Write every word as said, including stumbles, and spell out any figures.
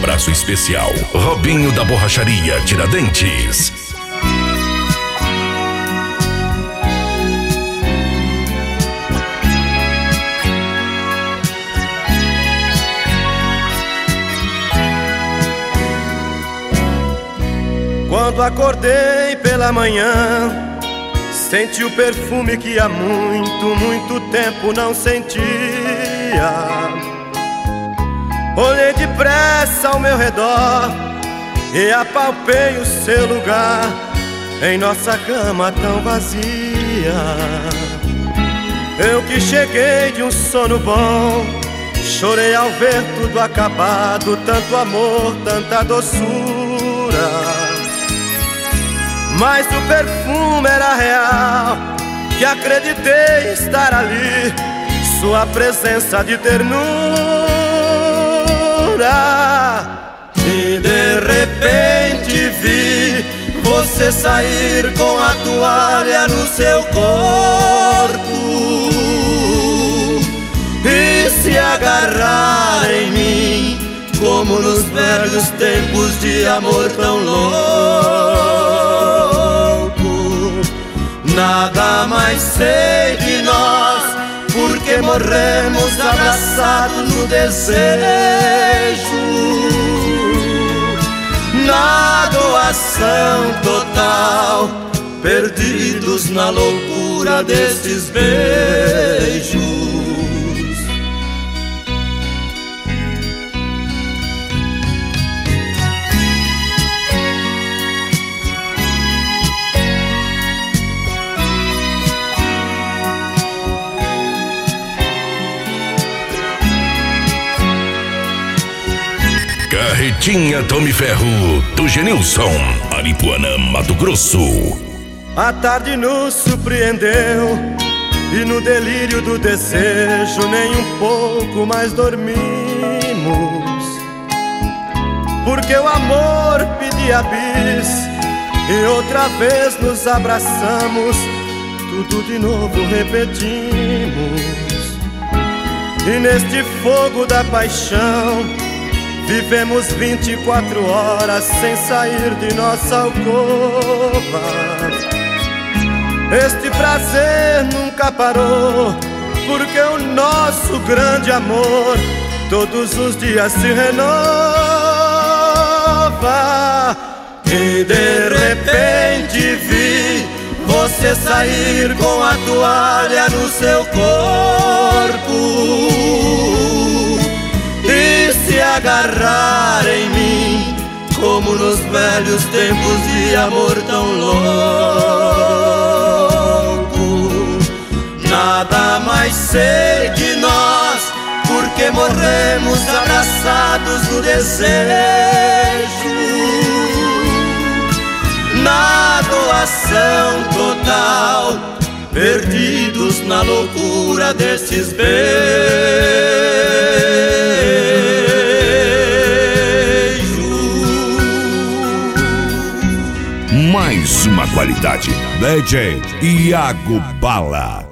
abraço especial, Robinho da Borracharia Tiradentes. Quando acordei pela manhã, senti o perfume que há muito, muito tempo não sentia. Olhei depressa ao meu redor e apalpei o seu lugar em nossa cama tão vazia. Eu que cheguei de um sono bom, chorei ao ver tudo acabado, tanto amor, tanta doçura. Mas o perfume era real, que acreditei estar ali, sua presença de ternura. E de repente vi você sair com a toalha no seu corpo e se agarrar em mim, como nos velhos tempos de amor tão louco. Nada mais sei de nós, porque morremos abraçados no desejo, na doação total, perdidos na loucura destes beijos. Carretinha Tome Ferro, do Genilson, Aripuanã, Mato Grosso. A tarde nos surpreendeu e no delírio do desejo nem um pouco mais dormimos, porque o amor pedia bis e outra vez nos abraçamos, tudo de novo repetimos. E neste fogo da paixão vivemos vinte e quatro horas sem sair de nossa alcova. Este prazer nunca parou, porque o nosso grande amor todos os dias se renova. E de repente vi você sair com a toalha no seu corpo e se agarrar em mim, como nos velhos tempos de amor tão louco. Nada mais sei de nós, porque morremos abraçados no desejo, na doação total, perdidos na loucura desses beijos. Mais uma qualidade. D J Iago Bala.